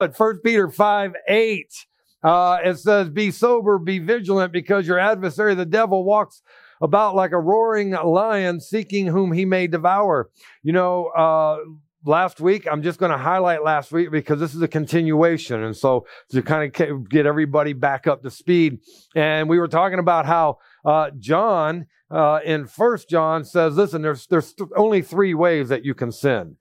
But 1 Peter 5:8, it says, be sober, be vigilant, because your adversary, the devil, walks about like a roaring lion, seeking whom he may devour. You know, last week, I'm just going to highlight last week because this is a continuation. And so to kind of get everybody back up to speed. And we were talking about how John in 1 John says, listen, there's only 3 ways that you can sin.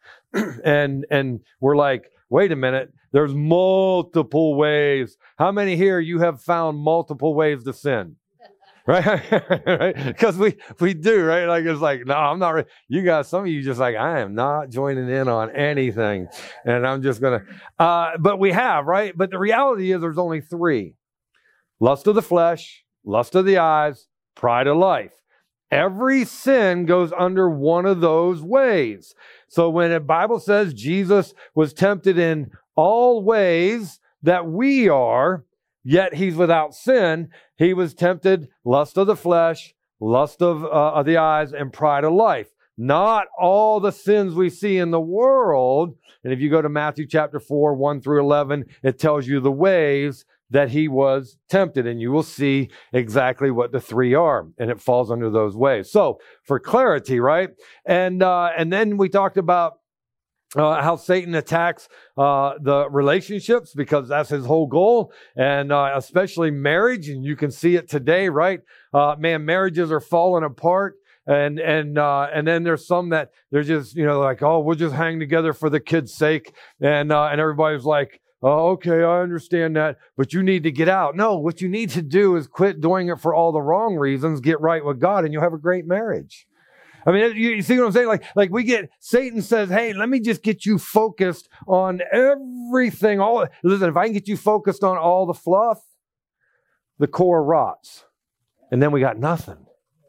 and we're like, wait a minute, there's multiple ways. How many here you have found multiple ways to sin? Right? Because we do, right? Like, it's like, no, I'm not. You guys, some of you just like, I am not joining in on anything. And I'm just going to, but we have, right? But the reality is there's only 3. Lust of the flesh, lust of the eyes, pride of life. Every sin goes under one of those ways. So when the Bible says Jesus was tempted in all ways that we are, yet he's without sin, he was tempted lust of the flesh, lust of the eyes, and pride of life. Not all the sins we see in the world. And if you go to Matthew chapter 4, 1 through 11, it tells you the ways that he was tempted, and you will see exactly what the 3 are, and it falls under those ways. So for clarity, right? And then we talked about how Satan attacks the relationships, because that's his whole goal, and especially marriage. And you can see it today, right? Man, marriages are falling apart. And then there's some that they're just, you know, like, oh, we'll just hang together for the kids' sake. And everybody's like, oh, okay, I understand that, but you need to get out. No, what you need to do is quit doing it for all the wrong reasons, get right with God, and you'll have a great marriage. I mean, you see what I'm saying? Like Satan says, hey, let me just get you focused on everything. Listen, if I can get you focused on all the fluff, the core rots. And then we got nothing.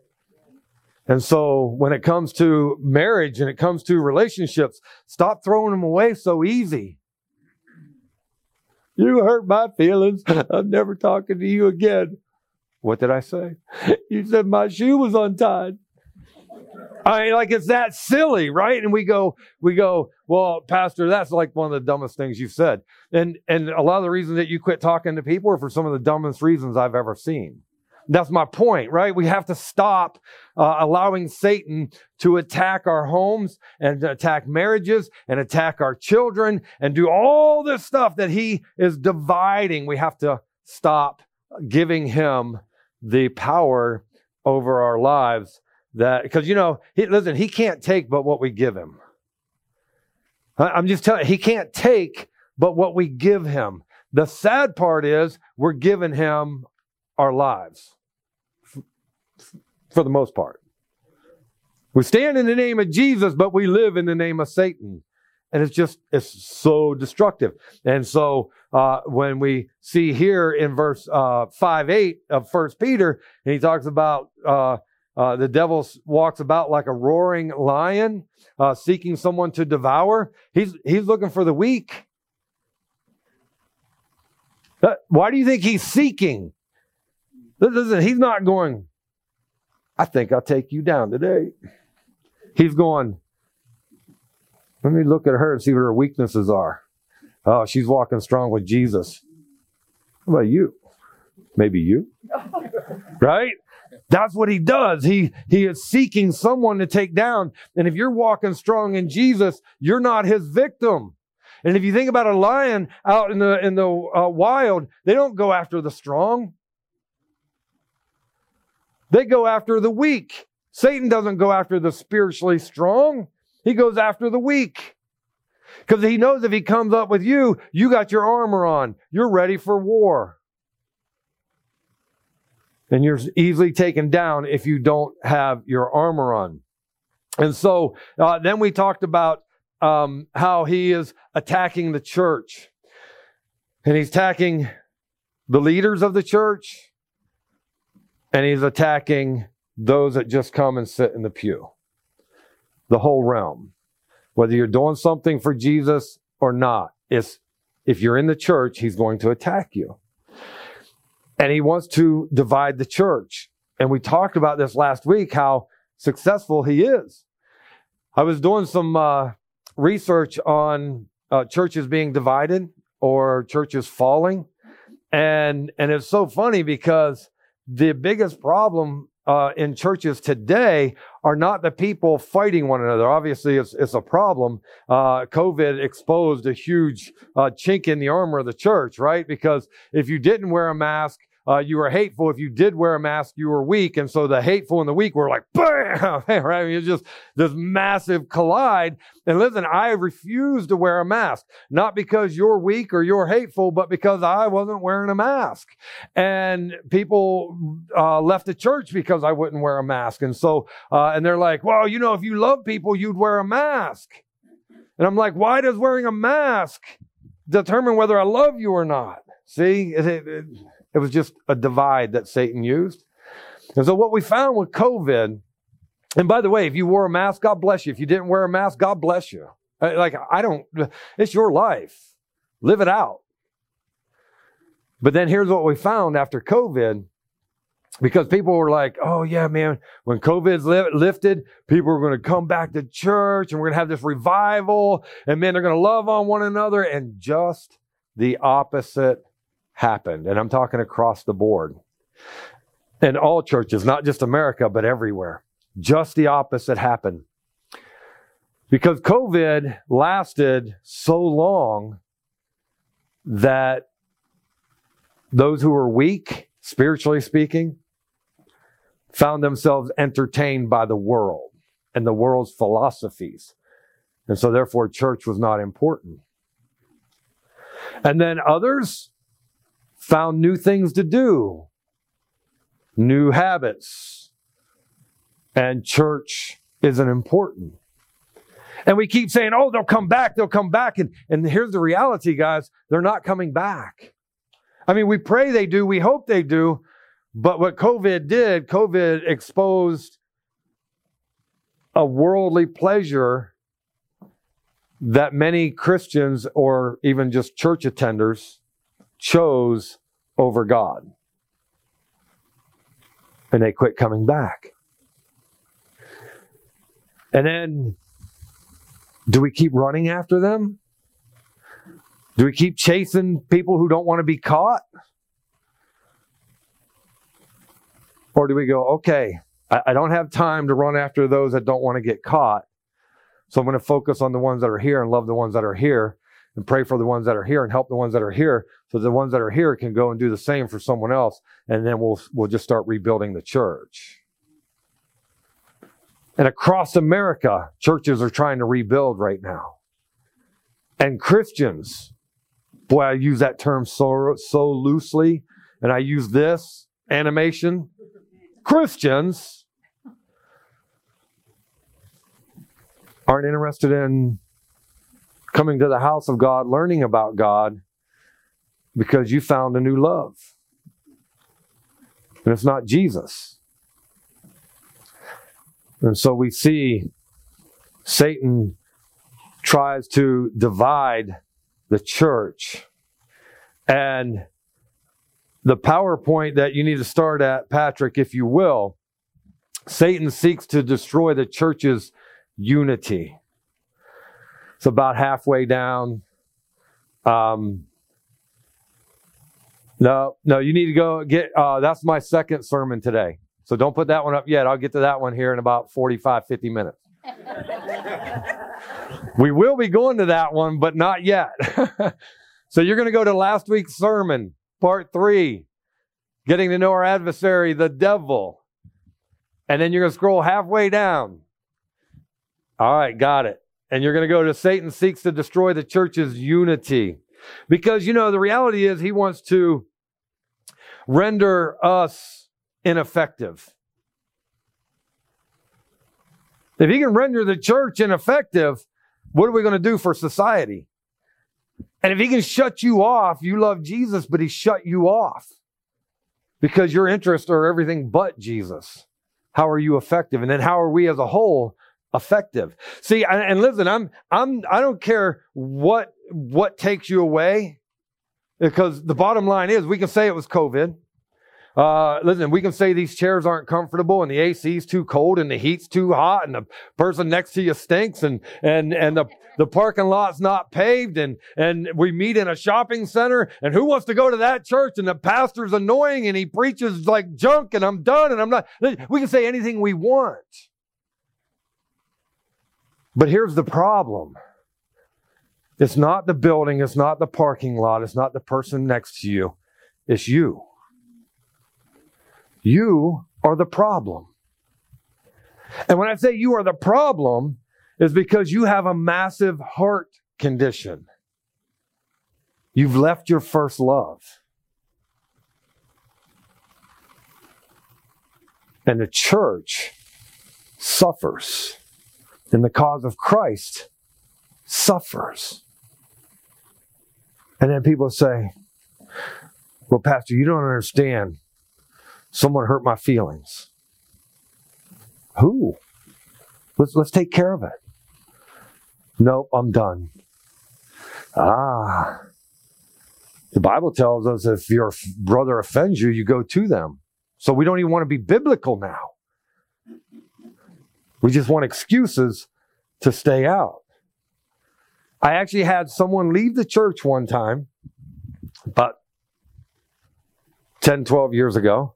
And so when it comes to marriage and it comes to relationships, stop throwing them away so easy. You hurt my feelings. I'm never talking to you again. What did I say? You said my shoe was untied. I mean, like, it's that silly, right? And we go, well, Pastor, that's like one of the dumbest things you've said. And a lot of the reasons that you quit talking to people are for some of the dumbest reasons I've ever seen. That's my point, right? We have to stop allowing Satan to attack our homes and attack marriages and attack our children and do all this stuff that he is dividing. We have to stop giving him the power over our lives. That, because, you know, he can't take but what we give him. I'm just telling you, he can't take but what we give him. The sad part is we're giving him our lives for the most part. We stand in the name of Jesus, but we live in the name of Satan. And it's so destructive. And so when we see here in verse 5:8 of 1 Peter, and he talks about the devil walks about like a roaring lion, seeking someone to devour. He's looking for the weak. Why do you think he's seeking? Listen, he's not going, I think I'll take you down today. He's going, let me look at her and see what her weaknesses are. Oh, she's walking strong with Jesus. How about you? Maybe you? Right? That's what he does. He is seeking someone to take down. And if you're walking strong in Jesus, you're not his victim. And if you think about a lion out in the wild, they don't go after the strong. They go after the weak. Satan doesn't go after the spiritually strong. He goes after the weak. Because he knows if he comes up with you, you got your armor on. You're ready for war. And you're easily taken down if you don't have your armor on. And so then we talked about how he is attacking the church. And he's attacking the leaders of the church. And he's attacking those that just come and sit in the pew. The whole realm. Whether you're doing something for Jesus or not. If you're in the church, he's going to attack you. And he wants to divide the church. And we talked about this last week, how successful he is. I was doing some research on churches being divided or churches falling. And it's so funny because the biggest problem in churches today are not the people fighting one another. Obviously, it's a problem. COVID exposed a huge chink in the armor of the church, right? Because if you didn't wear a mask, you were hateful. If you did wear a mask, you were weak. And so the hateful and the weak were like, bam, right? I mean, it's just this massive collide. And listen, I refuse to wear a mask, not because you're weak or you're hateful, but because I wasn't wearing a mask. And people left the church because I wouldn't wear a mask. And so, and they're like, well, you know, if you love people, you'd wear a mask. And I'm like, why does wearing a mask determine whether I love you or not? See, it was just a divide that Satan used. And so what we found with COVID, and by the way, if you wore a mask, God bless you. If you didn't wear a mask, God bless you. It's your life. Live it out. But then here's what we found after COVID, because people were like, oh yeah, man, when COVID's lifted, people are going to come back to church and we're going to have this revival and men are going to love on one another. And just the opposite happened. And I'm talking across the board. In all churches, not just America, but everywhere. Just the opposite happened. Because COVID lasted so long that those who were weak, spiritually speaking, found themselves entertained by the world and the world's philosophies. And so therefore church was not important. And then others found new things to do, new habits, and church isn't important. And we keep saying, oh, they'll come back. And here's the reality, guys. They're not coming back. I mean, we pray they do. We hope they do. But what COVID exposed a worldly pleasure that many Christians or even just church attenders chose over God. And they quit coming back. And then, do we keep running after them? Do we keep chasing people who don't want to be caught? Or do we go, okay, I don't have time to run after those that don't want to get caught. So I'm going to focus on the ones that are here and love the ones that are here and pray for the ones that are here and help the ones that are here so the ones that are here can go and do the same for someone else. And then we'll just start rebuilding the church. And across America, churches are trying to rebuild right now. And Christians, boy, I use that term so loosely, and I use this animation. Christians aren't interested in coming to the house of God, learning about God, because you found a new love. And it's not Jesus. And so we see Satan tries to divide the church. And the PowerPoint that you need to start at, Patrick, if you will, Satan seeks to destroy the church's unity. It's about halfway down. No, you need to go get, that's my second sermon today. So don't put that one up yet. I'll get to that one here in about 45, 50 minutes. We will be going to that one, but not yet. So you're going to go to last week's sermon, part 3, getting to know our adversary, the devil. And then you're going to scroll halfway down. All right, got it. And you're going to go to Satan seeks to destroy the church's unity. Because, you know, the reality is he wants to render us ineffective. If he can render the church ineffective, what are we going to do for society? And if he can shut you off, you love Jesus, but he shut you off because your interests are everything but Jesus. How are you effective? And then how are we as a whole effective? See, and listen, I don't care what takes you away, because the bottom line is we can say it was COVID. Listen, we can say these chairs aren't comfortable and the AC's too cold and the heat's too hot and the person next to you stinks and the parking lot's not paved and we meet in a shopping center and who wants to go to that church and the pastor's annoying and he preaches like junk and I'm done and I'm not. We can say anything we want. But here's the problem. It's not the building, it's not the parking lot, it's not the person next to you. It's you. You are the problem. And when I say you are the problem, it's because you have a massive heart condition. You've left your first love. And the church suffers. And the cause of Christ suffers. And then people say, well, Pastor, you don't understand. Someone hurt my feelings. Who? Let's take care of it. Nope, I'm done. The Bible tells us if your brother offends you, you go to them. So we don't even want to be biblical now. We just want excuses to stay out. I actually had someone leave the church one time, about 10, 12 years ago,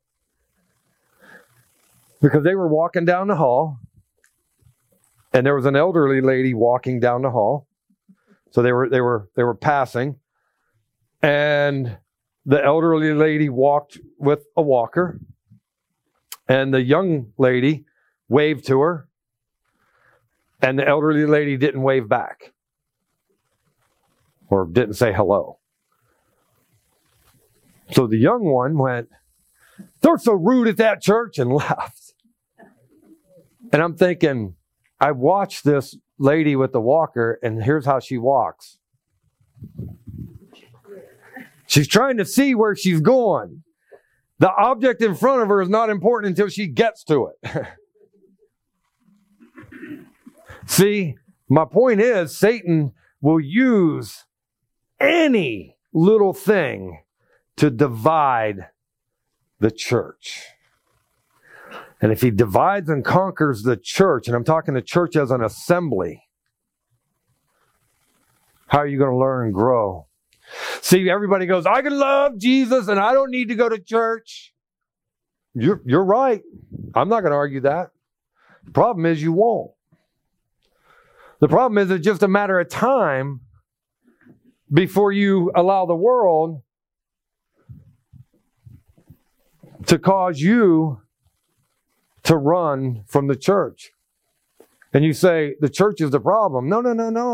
because they were walking down the hall, and there was an elderly lady walking down the hall. So they were passing, and the elderly lady walked with a walker, and the young lady waved to her, and the elderly lady didn't wave back. Or didn't say hello. So the young one went, they're so rude at that church, and left. And I'm thinking, I watched this lady with the walker, and here's how she walks. She's trying to see where she's going. The object in front of her is not important until she gets to it. See, my point is, Satan will use any little thing to divide the church. And if he divides and conquers the church, and I'm talking the church as an assembly, how are you going to learn and grow? See, everybody goes, I can love Jesus and I don't need to go to church. You're right. I'm not going to argue that. The problem is you won't. The problem is it's just a matter of time before you allow the world to cause you to run from the church. And you say, the church is the problem. No.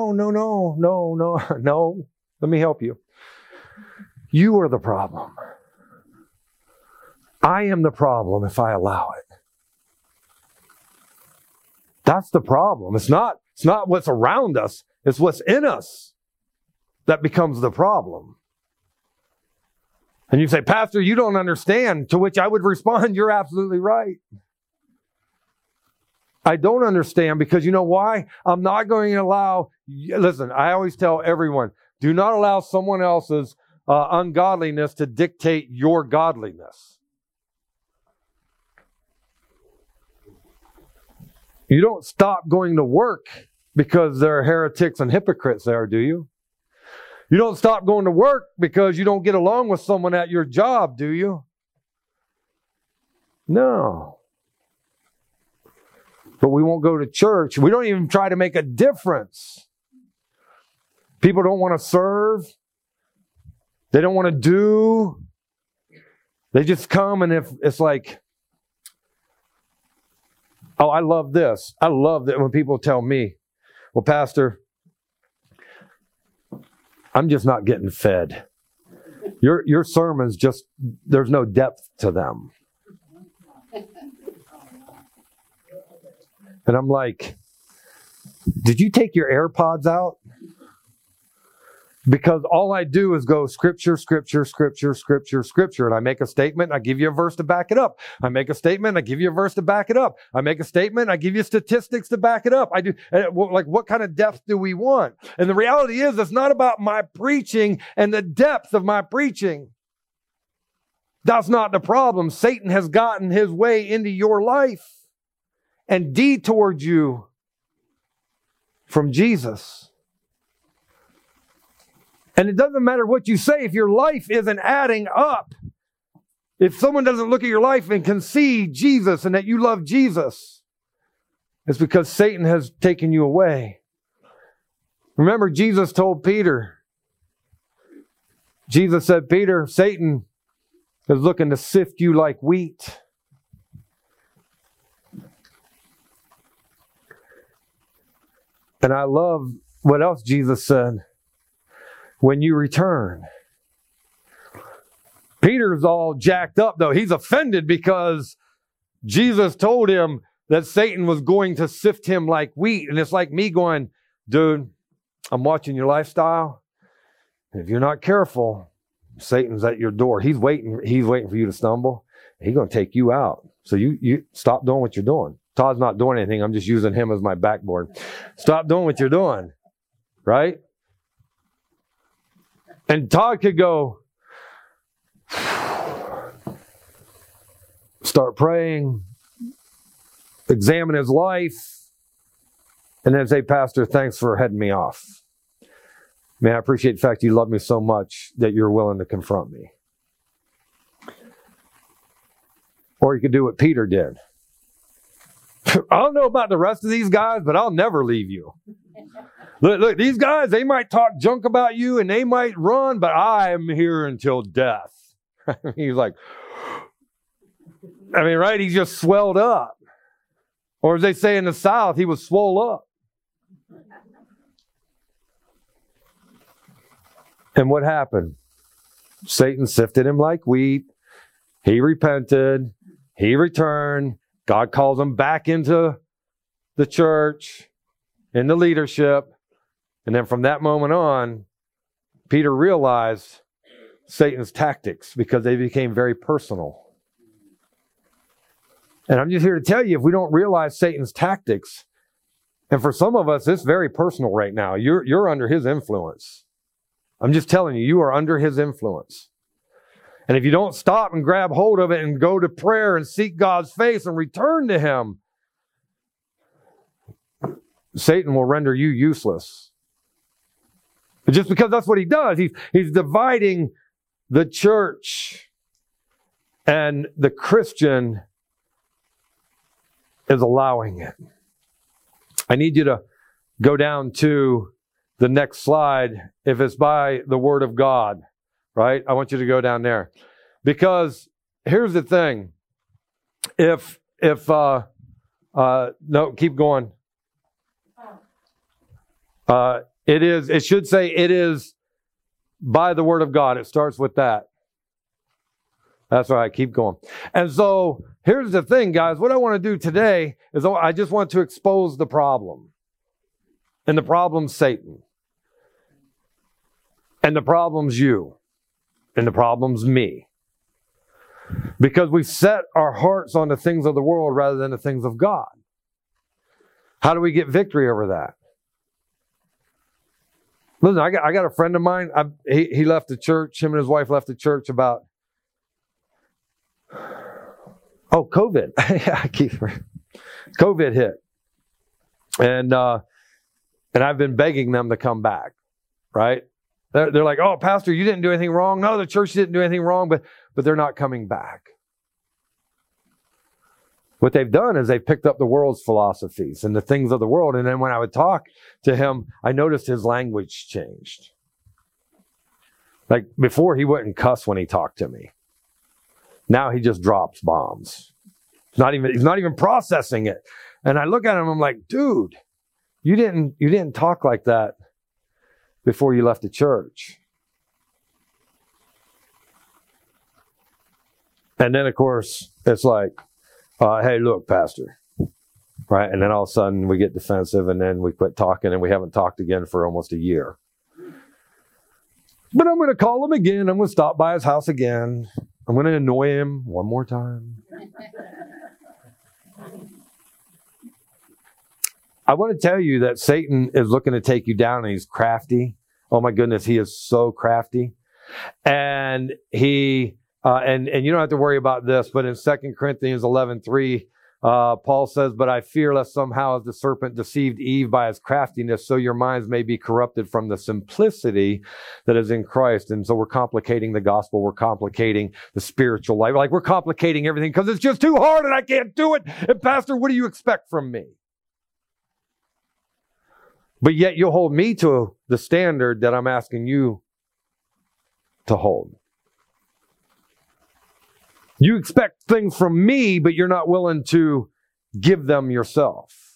Let me help you. You are the problem. I am the problem if I allow it. That's the problem. It's not what's around us. It's what's in us that becomes the problem. And you say, Pastor, you don't understand. To which I would respond, you're absolutely right. I don't understand because you know why? I'm not going to allow, listen, I always tell everyone, do not allow someone else's ungodliness to dictate your godliness. You don't stop going to work because there are heretics and hypocrites there, do you? You don't stop going to work because you don't get along with someone at your job, do you? No. But we won't go to church. We don't even try to make a difference. People don't want to serve. They don't want to do. They just come and if it's like, oh, I love this. I love that when people tell me, well, Pastor, I'm just not getting fed. Your sermons just, there's no depth to them. And I'm like, did you take your AirPods out? Because all I do is go scripture, scripture, scripture, scripture, scripture. And I make a statement, I give you a verse to back it up. I make a statement, I give you a verse to back it up. I make a statement, I give you statistics to back it up. I do, like, what kind of depth do we want? And the reality is, it's not about my preaching and the depth of my preaching. That's not the problem. Satan has gotten his way into your life and detoured you from Jesus. And it doesn't matter what you say if your life isn't adding up. If someone doesn't look at your life and can see Jesus and that you love Jesus, it's because Satan has taken you away. Remember, Jesus told Peter, Jesus said, Peter, Satan is looking to sift you like wheat. And I love what else Jesus said. When you return. Peter's all jacked up, though. He's offended because Jesus told him that Satan was going to sift him like wheat. And it's like me going, dude, I'm watching your lifestyle. If you're not careful, Satan's at your door. He's waiting for you to stumble. He's going to take you out. So you stop doing what you're doing. Todd's not doing anything. I'm just using him as my backboard. Stop doing what you're doing. Right? And Todd could go, start praying, examine his life, and then say, Pastor, thanks for heading me off. Man, I appreciate the fact you love me so much that you're willing to confront me. Or you could do what Peter did. I don't know about the rest of these guys, but I'll never leave you. Look, these guys, they might talk junk about you and they might run, but I am here until death. He's like, right? He just swelled up. Or as they say in the South, he was swole up. And what happened? Satan sifted him like wheat. He repented. He returned. God calls him back into the church, into leadership. And then from that moment on, Peter realized Satan's tactics because they became very personal. And I'm just here to tell you, if we don't realize Satan's tactics, and for some of us, it's very personal right now. You're under his influence. I'm just telling you, you are under his influence. And if you don't stop and grab hold of it and go to prayer and seek God's face and return to him, Satan will render you useless. Just because that's what he does. He's dividing the church, and the Christian is allowing it. I need you to go down to the next slide. If it's by the Word of God, right? I want you to go down there. Because here's the thing. No, keep going. It should say it is by the Word of God. It starts with that. That's right. Keep going. And so here's the thing, guys. What I want to do today is I just want to expose the problem. And the problem's Satan. And the problem's you. And the problem's me. Because we've set our hearts on the things of the world rather than the things of God. How do we get victory over that? Listen, I got a friend of mine. He left the church. Him and his wife left the church about COVID. COVID hit, and I've been begging them to come back. Right? They're like, "Oh, Pastor, you didn't do anything wrong." No, the church didn't do anything wrong, but they're not coming back. What they've done is they've picked up the world's philosophies and the things of the world. And then when I would talk to him, I noticed his language changed. Like before, he wouldn't cuss when he talked to me. Now he just drops bombs. He's not even processing it. And I look at him, I'm like, dude, you didn't talk like that before you left the church. And then, of course, it's like, hey, look, Pastor. Right? And then all of a sudden we get defensive and then we quit talking and we haven't talked again for almost a year. But I'm going to call him again. I'm going to stop by his house again. I'm going to annoy him one more time. I want to tell you that Satan is looking to take you down and he's crafty. Oh my goodness, he is so crafty. And he And you don't have to worry about this, but in 2 Corinthians 11:3, Paul says, but I fear lest somehow as the serpent deceived Eve by his craftiness, so your minds may be corrupted from the simplicity that is in Christ. And so we're complicating the gospel. We're complicating the spiritual life. Like we're complicating everything because it's just too hard and I can't do it. And Pastor, what do you expect from me? But yet you'll hold me to the standard that I'm asking you to hold. You expect things from me, but you're not willing to give them yourself.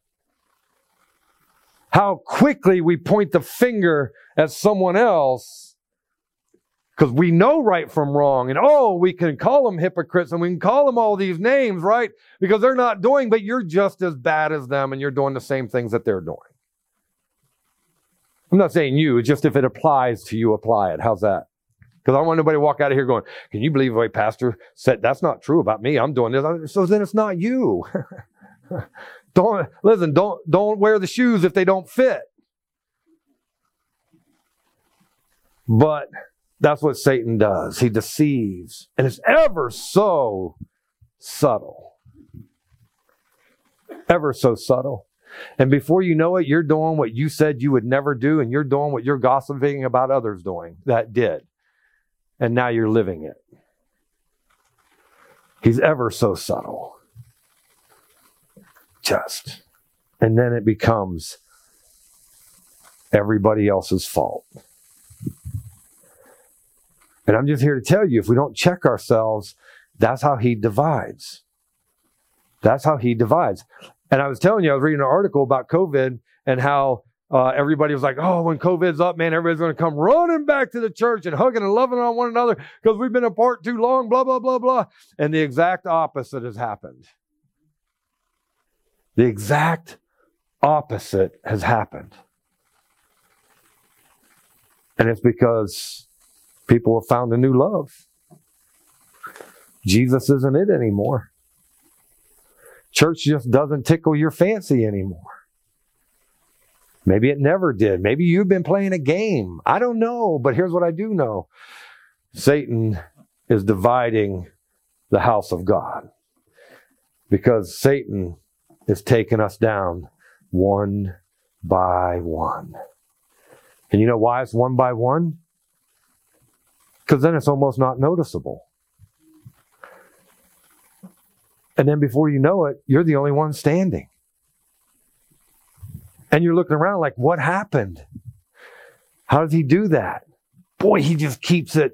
How quickly we point the finger at someone else because we know right from wrong. And we can call them hypocrites and we can call them all these names, right? Because they're not doing, but you're just as bad as them and you're doing the same things that they're doing. I'm not saying you, just if it applies to you, apply it. How's that? Because I don't want nobody to walk out of here going, can you believe the way Pastor said, that's not true about me. I'm doing this. So then it's not you. Don't wear the shoes if they don't fit. But that's what Satan does. He deceives. And it's ever so subtle. Ever so subtle. And before you know it, you're doing what you said you would never do, and you're doing what you're gossiping about others doing that did. And now you're living it. He's ever so subtle. And then it becomes everybody else's fault. And I'm just here to tell you, if we don't check ourselves, that's how he divides. That's how he divides. And I was telling you, I was reading an article about COVID and how everybody was like, when COVID's up, man, everybody's going to come running back to the church and hugging and loving on one another because we've been apart too long, blah, blah, blah, blah. And the exact opposite has happened. The exact opposite has happened. And it's because people have found a new love. Jesus isn't it anymore. Church just doesn't tickle your fancy anymore. Maybe it never did. Maybe you've been playing a game. I don't know, but here's what I do know. Satan is dividing the house of God because Satan is taking us down one by one. And you know why it's one by one? Because then it's almost not noticeable. And then before you know it, you're the only one standing. And you're looking around like, what happened? How does he do that? Boy, he just keeps it,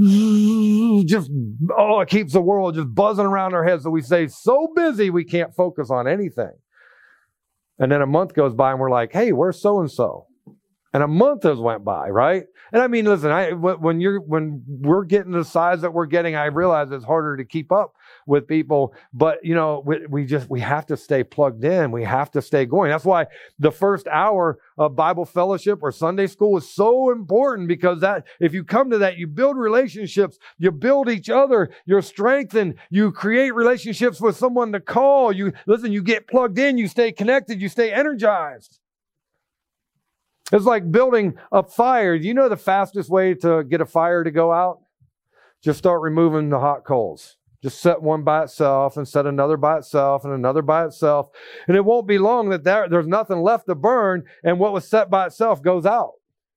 it keeps the world just buzzing around our heads. So we stay so busy we can't focus on anything. And then a month goes by and we're like, hey, where's so-and-so? And a month has went by, right? And I mean, listen, when we're getting the size that we're getting, I realize it's harder to keep up with people. But, we have to stay plugged in. We have to stay going. That's why the first hour of Bible fellowship or Sunday school is so important, because that if you come to that, you build relationships, you build each other, you're strengthened, you create relationships with someone to call. You get plugged in, you stay connected, you stay energized. It's like building a fire. Do you know the fastest way to get a fire to go out? Just start removing the hot coals. Just set one by itself and set another by itself and another by itself. And it won't be long that there's nothing left to burn, and what was set by itself goes out.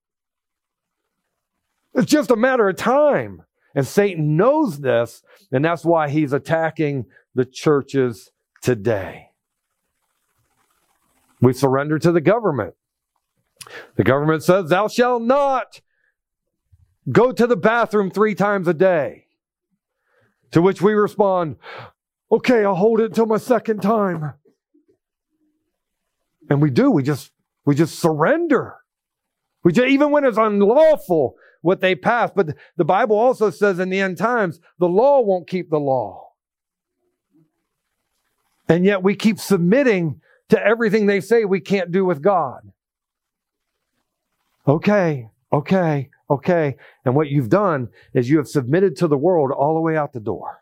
It's just a matter of time. And Satan knows this, and that's why he's attacking the churches today. We surrender to the government. The government says, thou shalt not go to the bathroom 3 times a day. To which we respond, okay, I'll hold it until my second time. And we do. We just surrender. Even when it's unlawful what they pass. But the Bible also says in the end times, the law won't keep the law. And yet we keep submitting to everything they say we can't do with God. Okay. And what you've done is you have submitted to the world all the way out the door.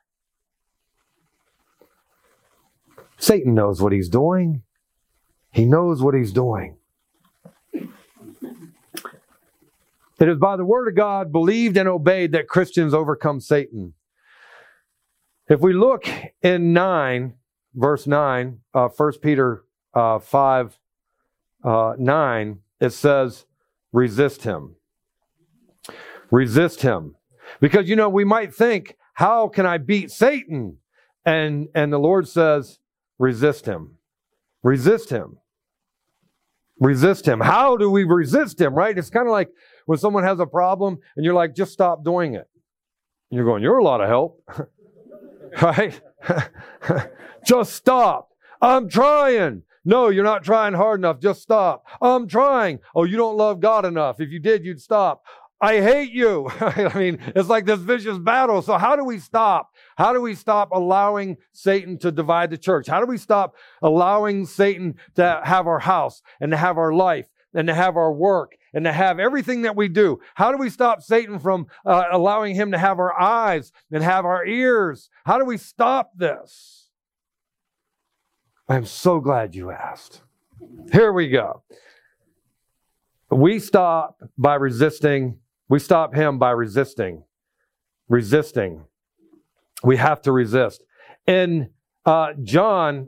Satan knows what he's doing. He knows what he's doing. It is by the word of God, believed and obeyed, that Christians overcome Satan. If we look in verse 9, 1 Peter 5, 9, it says, resist him. Resist him. Because, we might think, how can I beat Satan? And the Lord says, resist him. Resist him. Resist him. How do we resist him, right? It's kind of like when someone has a problem and you're like, just stop doing it. And you're going, you're a lot of help. Right? Just stop. I'm trying. No, you're not trying hard enough. Just stop. I'm trying. Oh, you don't love God enough. If you did, you'd stop. I hate you. I mean, it's like this vicious battle. So how do we stop? How do we stop allowing Satan to divide the church? How do we stop allowing Satan to have our house and to have our life and to have our work and to have everything that we do? How do we stop Satan from allowing him to have our eyes and have our ears? How do we stop this? I'm so glad you asked. Here we go. We stop by resisting. We stop him by resisting. Resisting. We have to resist. In 1 John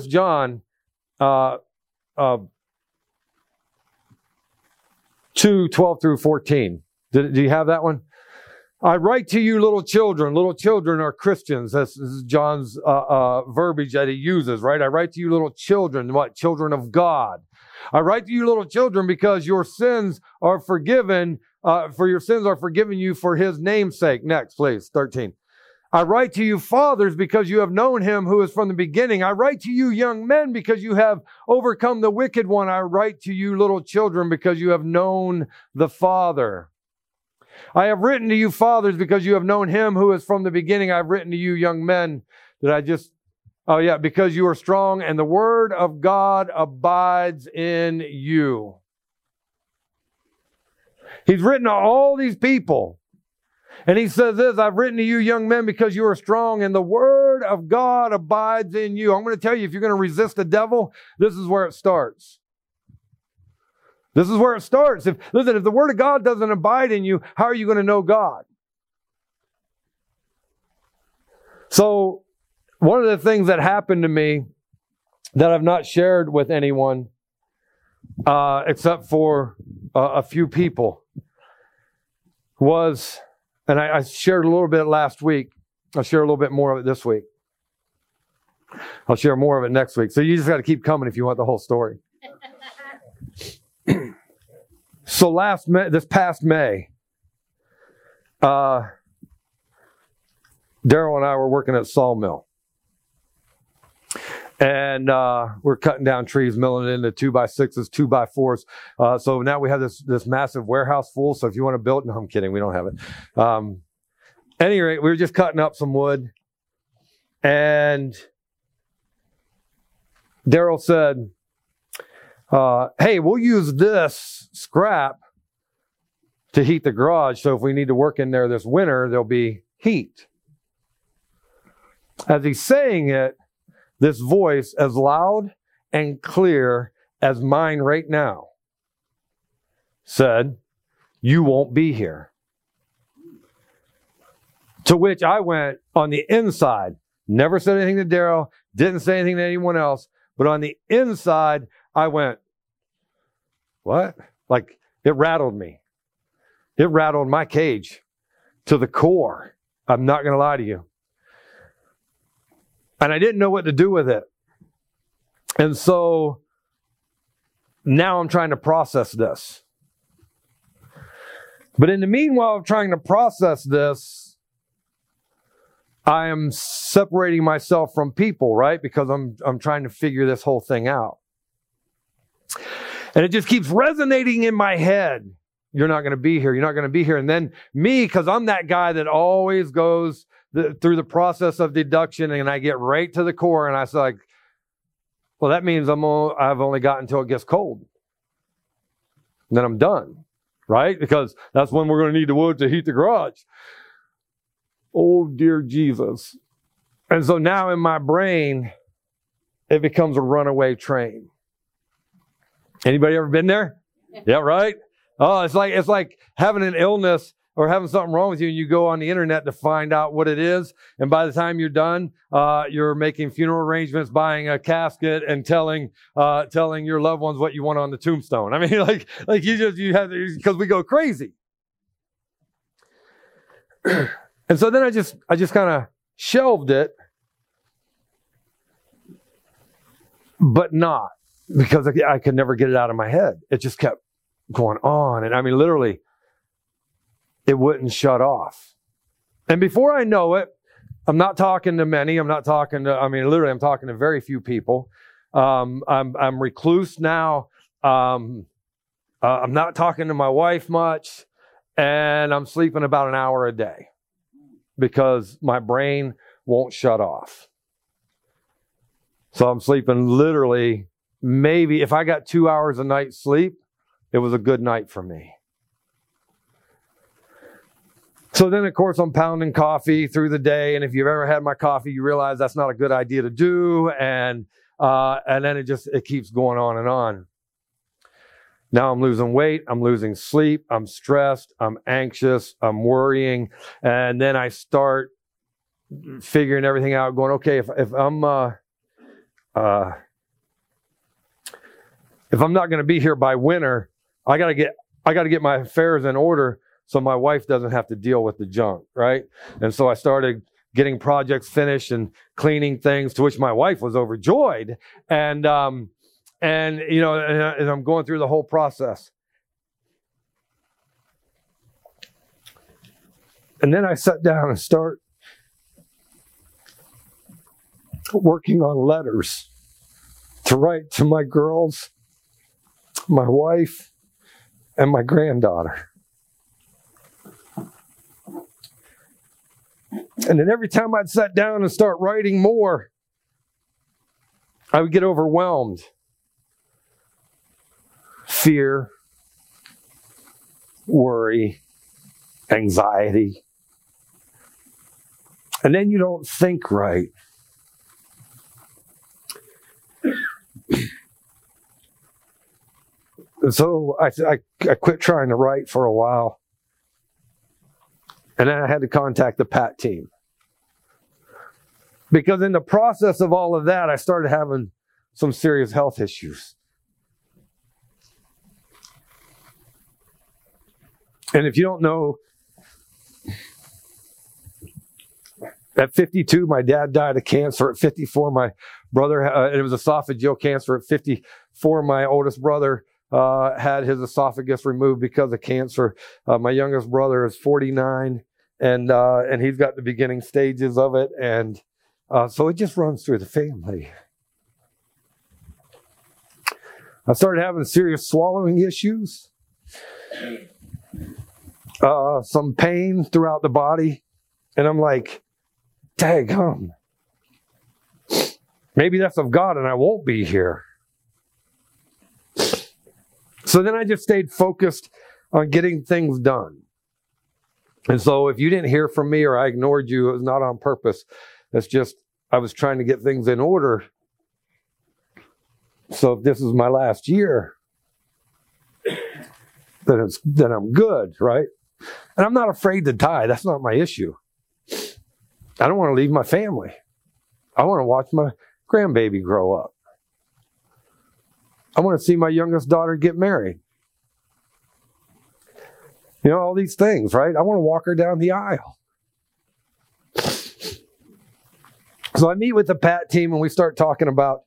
2:12 through 14. Do you have that one? I write to you, little children. Little children are Christians. This is John's verbiage that he uses, right? I write to you, little children. What? Children of God. I write to you, little children, because your sins are forgiven. For your sins are forgiven you for his name's sake. Next, please. 13. I write to you, fathers, because you have known him who is from the beginning. I write to you, young men, because you have overcome the wicked one. I write to you, little children, because you have known the Father. I have written to you, fathers, because you have known him who is from the beginning. I've written to you, young men, because you are strong and the word of God abides in you. He's written to all these people. And he says this, I've written to you, young men, because you are strong and the word of God abides in you. I'm going to tell you, if you're going to resist the devil, this is where it starts. This is where it starts. If the word of God doesn't abide in you, how are you going to know God? So, one of the things that happened to me that I've not shared with anyone, except for a few people, was, and I shared a little bit last week. I'll share a little bit more of it this week. I'll share more of it next week. So you just got to keep coming if you want the whole story. So this past May, Daryl and I were working at Sawmill. And we're cutting down trees, milling it into 2x6s, 2x4s. So now we have this massive warehouse full. So if you want to build, no, I'm kidding, we don't have it. At any rate, we were just cutting up some wood. And Daryl said, hey, we'll use this scrap to heat the garage. So if we need to work in there this winter, there'll be heat. As he's saying it, this voice, as loud and clear as mine right now, said, you won't be here. To which I went on the inside, never said anything to Daryl, didn't say anything to anyone else, but on the inside, I went, what? Like, it rattled me. It rattled my cage to the core. I'm not going to lie to you. And I didn't know what to do with it. And so now I'm trying to process this. But in the meanwhile of trying to process this, I am separating myself from people, right? Because I'm trying to figure this whole thing out. And it just keeps resonating in my head. You're not going to be here. You're not going to be here. And then me, because I'm that guy that always goes through the process of deduction, and I get right to the core, and I say, like, well, that means I've only got until it gets cold. And then I'm done, right? Because that's when we're going to need the wood to heat the garage. Oh, dear Jesus. And so now in my brain, it becomes a runaway train. Anybody ever been there? Yeah, right? Oh, it's like having an illness or having something wrong with you, and you go on the internet to find out what it is. And by the time you're done, you're making funeral arrangements, buying a casket, and telling your loved ones what you want on the tombstone. I mean, like you have, because we go crazy. And so then I just kind of shelved it, but not because I could never get it out of my head. It just kept going on. And I mean, literally, it wouldn't shut off. And before I know it, I'm not talking to many. I'm talking to very few people. I'm recluse now. I'm not talking to my wife much. And I'm sleeping about an hour a day because my brain won't shut off. So I'm sleeping literally, maybe if I got 2 hours a night sleep, it was a good night for me. So then, of course, I'm pounding coffee through the day. And if you've ever had my coffee, you realize that's not a good idea to do. And then it keeps going on and on. Now I'm losing weight. I'm losing sleep. I'm stressed. I'm anxious. I'm worrying. And then I start figuring everything out, going, okay, if I'm not going to be here by winter, I got to get my affairs in order so my wife doesn't have to deal with the junk, right? And so I started getting projects finished and cleaning things, to which my wife was overjoyed. And I'm going through the whole process. And then I sat down and start working on letters to write to my girls, my wife, and my granddaughter. And then every time I'd sit down and start writing more, I would get overwhelmed. Fear, worry, anxiety. And then you don't think right. And so I quit trying to write for a while. And then I had to contact the PAT team. Because in the process of all of that, I started having some serious health issues. And if you don't know, at 52, my dad died of cancer. At 54, my brother, it was esophageal cancer. At 54, my oldest brother had his esophagus removed because of cancer. My youngest brother is 49, and he's got the beginning stages of it. And so it just runs through the family. I started having serious swallowing issues. Some pain throughout the body. And I'm like, daggum. Maybe that's of God and I won't be here. So then I just stayed focused on getting things done. And so if you didn't hear from me or I ignored you, it was not on purpose. It's just I was trying to get things in order. So if this is my last year, then I'm good, right? And I'm not afraid to die. That's not my issue. I don't want to leave my family. I want to watch my grandbaby grow up. I want to see my youngest daughter get married. You know, all these things, right? I want to walk her down the aisle. So I meet with the PAT team and we start talking about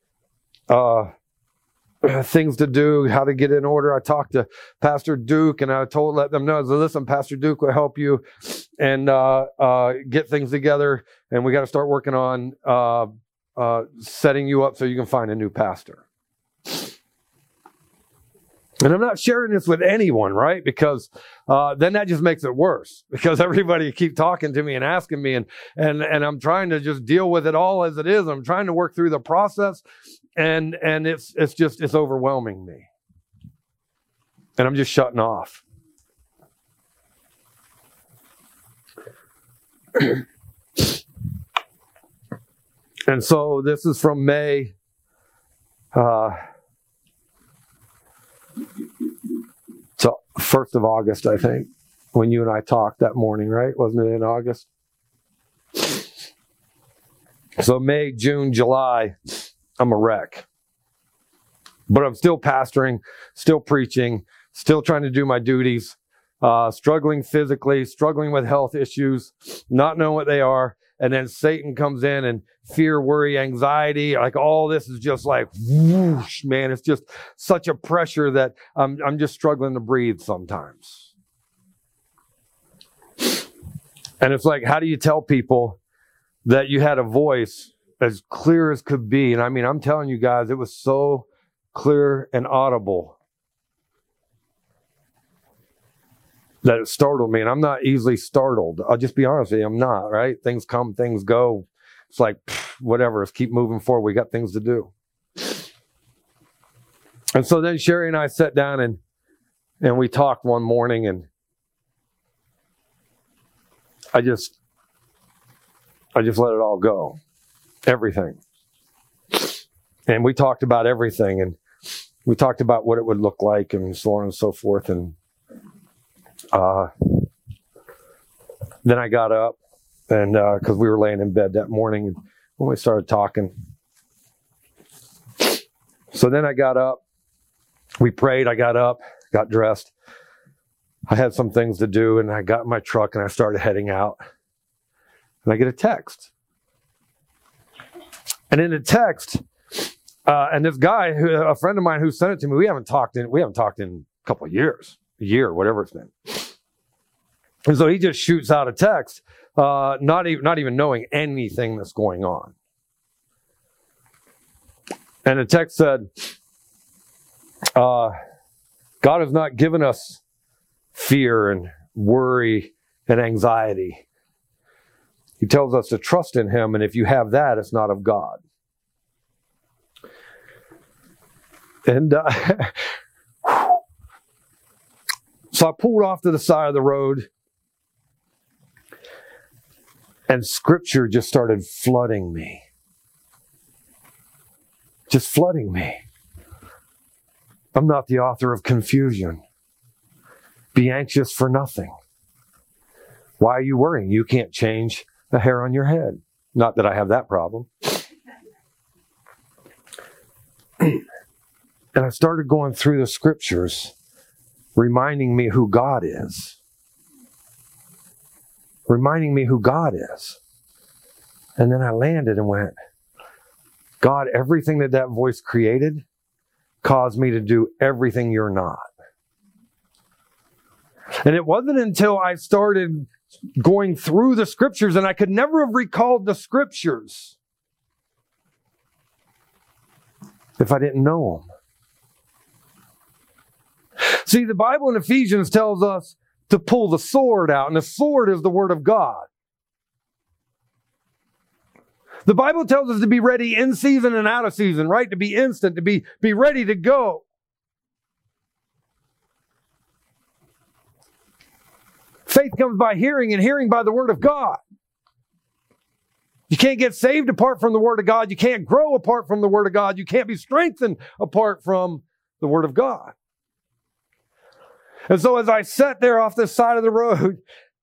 things to do, how to get in order. I talked to Pastor Duke and let them know, listen, Pastor Duke will help you and get things together. And we got to start working on setting you up so you can find a new pastor. And I'm not sharing this with anyone, right? Because then that just makes it worse. Because everybody keep talking to me and asking me, and I'm trying to just deal with it all as it is. I'm trying to work through the process, and it's overwhelming me. And I'm just shutting off. And so this is from May. To 1st of August, I think, when you and I talked that morning, right? Wasn't it in August? So May, June, July, I'm a wreck. But I'm still pastoring, still preaching, still trying to do my duties, struggling physically, struggling with health issues, not knowing what they are. And then Satan comes in and fear, worry, anxiety, like all this is just like, whoosh, man, it's just such a pressure that I'm just struggling to breathe sometimes. And it's like, how do you tell people that you had a voice as clear as could be? And I mean, I'm telling you guys, it was so clear and audible that it startled me. And I'm not easily startled. I'll just be honest with you, I'm not, right? Things come, things go. It's like, whatever, let's keep moving forward. We got things to do. And so then Sherry and I sat down and we talked one morning, and I just let it all go. Everything. And we talked about everything, and we talked about what it would look like and so on and so forth. And then I got up, and because we were laying in bed that morning, and when we started talking. So then I got up, we prayed, I got up, got dressed. I had some things to do, and I got in my truck and I started heading out. And I get a text. And in the text, and this guy, a friend of mine who sent it to me, we haven't talked in a couple of years, a year, whatever it's been. And so he just shoots out a text, not even knowing anything that's going on. And the text said, God has not given us fear and worry and anxiety. He tells us to trust in him, and if you have that, it's not of God. And so I pulled off to the side of the road, and scripture just started flooding me. Just flooding me. I'm not the author of confusion. Be anxious for nothing. Why are you worrying? You can't change a hair on your head. Not that I have that problem. And I started going through the scriptures, reminding me who God is. Reminding me who God is. And then I landed and went, God, everything that voice created caused me to do everything you're not. And it wasn't until I started going through the scriptures, and I could never have recalled the scriptures if I didn't know them. See, the Bible in Ephesians tells us to pull the sword out, and the sword is the Word of God. The Bible tells us to be ready in season and out of season, right? To be instant, to be ready to go. Faith comes by hearing, and hearing by the Word of God. You can't get saved apart from the Word of God. You can't grow apart from the Word of God. You can't be strengthened apart from the Word of God. And so as I sat there off the side of the road,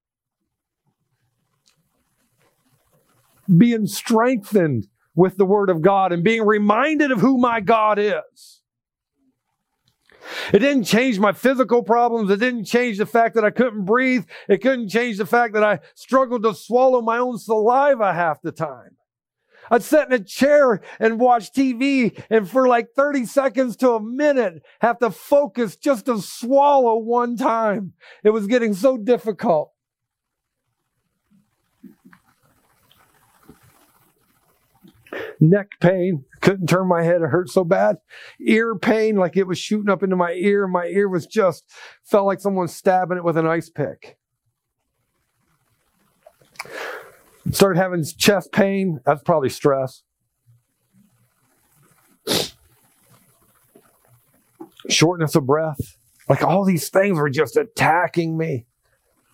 being strengthened with the Word of God and being reminded of who my God is. It didn't change my physical problems. It didn't change the fact that I couldn't breathe. It couldn't change the fact that I struggled to swallow my own saliva half the time. I'd sit in a chair and watch TV, and for like 30 seconds to a minute, have to focus just to swallow one time. It was getting so difficult. Neck pain, couldn't turn my head, it hurt so bad. Ear pain, like it was shooting up into my ear. My ear was just, felt like someone stabbing it with an ice pick. Started having chest pain, that's probably stress. Shortness of breath, like all these things were just attacking me.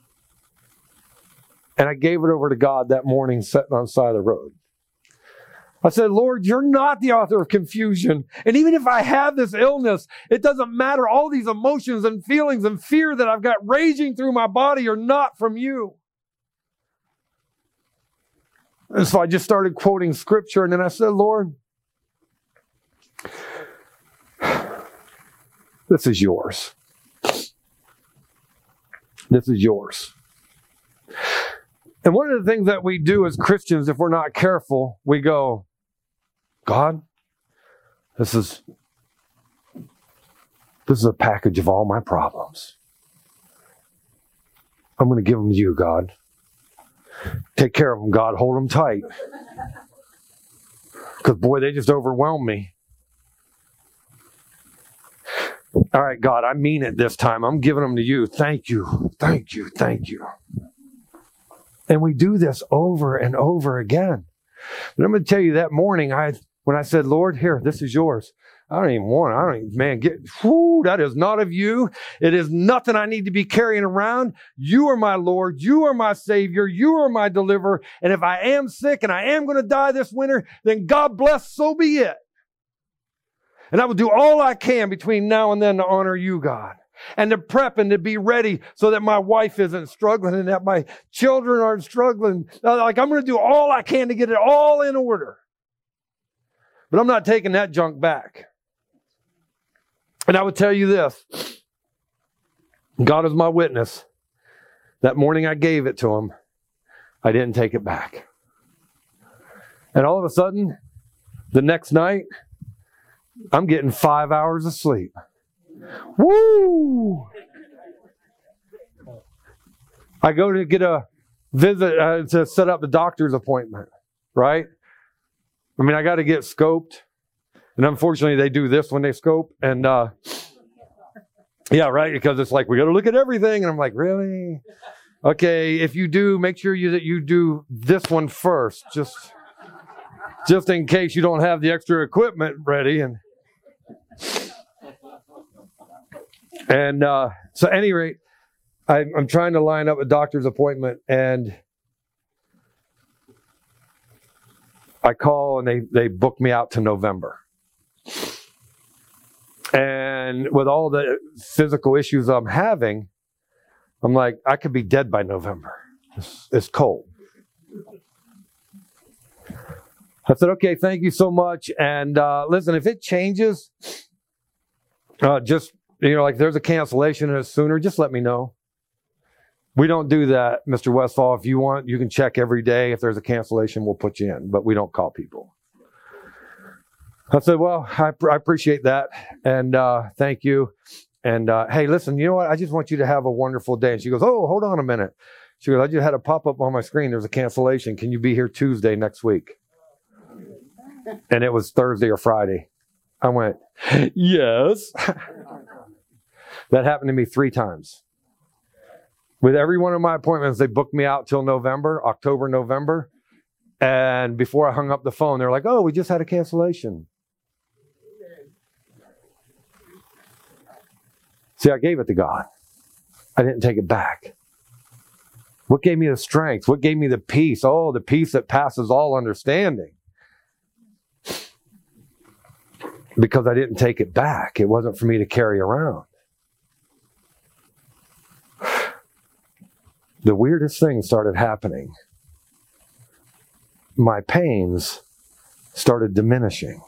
And I gave it over to God that morning, sitting on the side of the road. I said, Lord, you're not the author of confusion. And even if I have this illness, it doesn't matter. All these emotions and feelings and fear that I've got raging through my body are not from you. And so I just started quoting scripture. And then I said, Lord, this is yours. This is yours. And one of the things that we do as Christians, if we're not careful, we go, God, this is a package of all my problems. I'm going to give them to you, God. Take care of them, God. Hold them tight. Because, boy, they just overwhelm me. All right, God, I mean it this time. I'm giving them to you. Thank you. Thank you. Thank you. And we do this over and over again. But I'm going to tell you that morning, when I said, Lord, here, this is yours. I don't even, man, that is not of you. It is nothing I need to be carrying around. You are my Lord. You are my Savior. You are my deliverer. And if I am sick and I am going to die this winter, then God bless, so be it. And I will do all I can between now and then to honor you, God. And to prep and to be ready so that my wife isn't struggling and that my children aren't struggling. I'm going to do all I can to get it all in order. But I'm not taking that junk back. And I would tell you this. God is my witness. That morning I gave it to him. I didn't take it back. And all of a sudden, the next night, I'm getting 5 hours of sleep. Woo! I go to get a visit to set up the doctor's appointment, right? I mean, I got to get scoped. And unfortunately, they do this when they scope. And yeah, right, because it's like, we got to look at everything. And I'm like, really? Okay, if you do, make sure that you do this one first, just in case you don't have the extra equipment ready. And so at any rate, I'm trying to line up a doctor's appointment, and I call and they book me out to November. And with all the physical issues I'm having, I'm like, I could be dead by November. It's cold. I said, okay, thank you so much. And listen, if it changes, just, like there's a cancellation and it's sooner, just let me know. We don't do that, Mr. Westfall. If you want, you can check every day. If there's a cancellation, we'll put you in. But we don't call people. I said, well, I appreciate that. And thank you. And hey, listen, you know what? I just want you to have a wonderful day. And she goes, oh, hold on a minute. She goes, I just had a pop-up on my screen. There's a cancellation. Can you be here Tuesday next week? And it was Thursday or Friday. I went, yes. That happened to me 3 times. With every one of my appointments, they booked me out till October, November. And before I hung up the phone, they're like, oh, we just had a cancellation. See, I gave it to God. I didn't take it back. What gave me the strength? What gave me the peace? Oh, the peace that passes all understanding. Because I didn't take it back. It wasn't for me to carry around. The weirdest thing started happening. My pains started diminishing.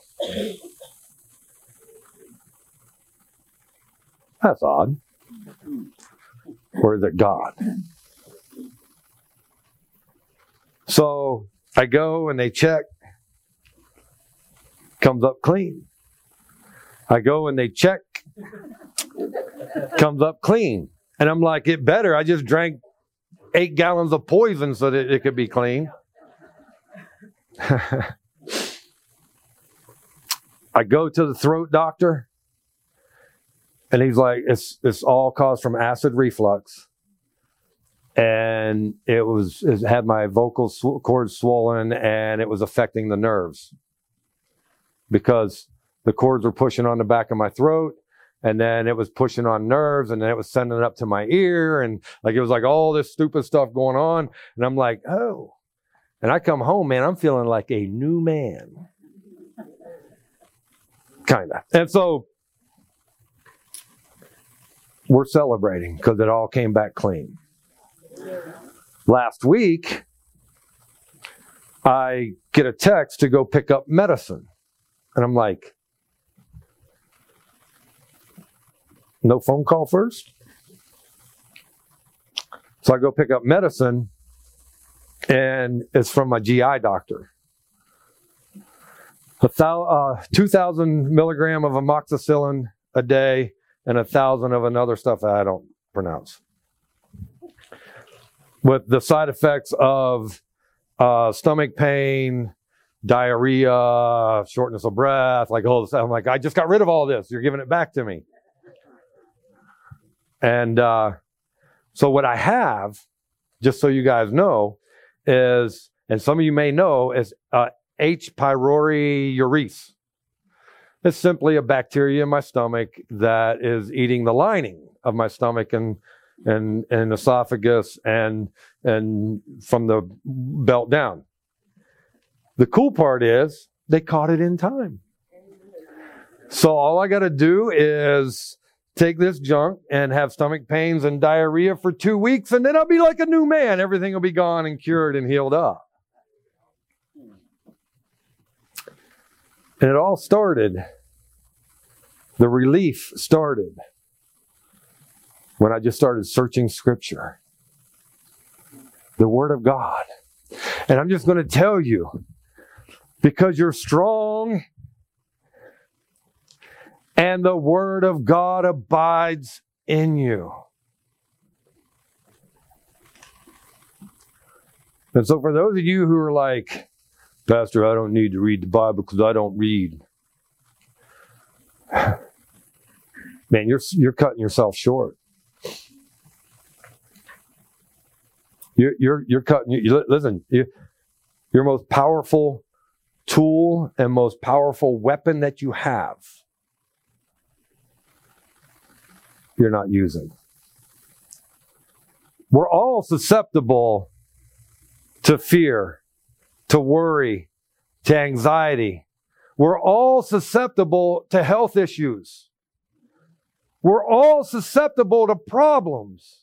That's odd. Or is it God? So I go and they check. Comes up clean. I go and they check. Comes up clean. And I'm like, it better. I just drank 8 gallons of poison so that it could be clean. I go to the throat doctor, and he's like, it's all caused from acid reflux. And it had my vocal cords swollen, and it was affecting the nerves because the cords were pushing on the back of my throat. And then it was pushing on nerves, and then it was sending it up to my ear. And like, it was like all this stupid stuff going on. And I'm like, oh, And I come home, man, I'm feeling like a new man. Kind of. And so we're celebrating because it all came back clean. Last week, I get a text to go pick up medicine. And I'm like, no phone call first? So I go pick up medicine, and it's from my GI doctor. 2,000 milligram of amoxicillin a day and 1,000 of another stuff that I don't pronounce. With the side effects of stomach pain, diarrhea, shortness of breath, like all this. I'm like, I just got rid of all this. You're giving it back to me. And so what I have, just so you guys know, is, and some of you may know, is H. pylori urese. It's simply a bacteria in my stomach that is eating the lining of my stomach and esophagus and from the belt down. The cool part is they caught it in time. So all I got to do is take this junk and have stomach pains and diarrhea for 2 weeks, and then I'll be like a new man. Everything will be gone and cured and healed up. And it all started, the relief started when I just started searching Scripture, the Word of God. And I'm just going to tell you, because you're strong and the Word of God abides in you. And so for those of you who are like, Pastor, I don't need to read the Bible because I don't read. Man, you're cutting yourself short. You're cutting. Listen, your most powerful tool and most powerful weapon that you have, you're not using. We're all susceptible to fear, to worry, to anxiety. We're all susceptible to health issues. We're all susceptible to problems.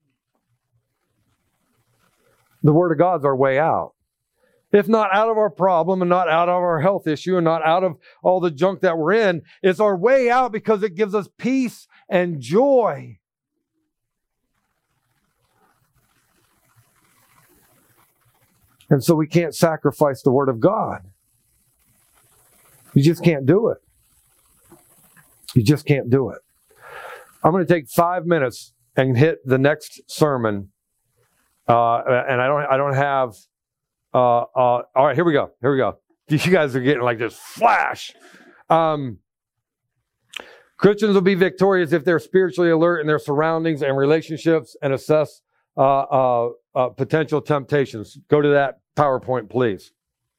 The Word of God's our way out. If not out of our problem and not out of our health issue and not out of all the junk that we're in, it's our way out because it gives us peace and joy. And so we can't sacrifice the Word of God. You just can't do it. You just can't do it. I'm going to take 5 minutes and hit the next sermon. And I don't have, all right, here we go. You guys are getting like this flash. Christians will be victorious if they're spiritually alert in their surroundings and relationships and assess potential temptations. Go to that PowerPoint, please.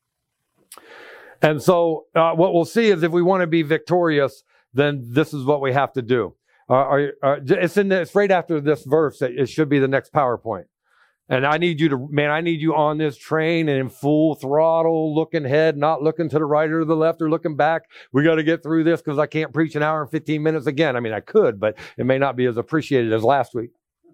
And so what we'll see is if we want to be victorious, then this is what we have to do. It's right after this verse. It should be the next PowerPoint. And I need you on this train and in full throttle, looking ahead, not looking to the right or the left or looking back. We got to get through this because I can't preach an hour and 15 minutes again. I mean, I could, but it may not be as appreciated as last week.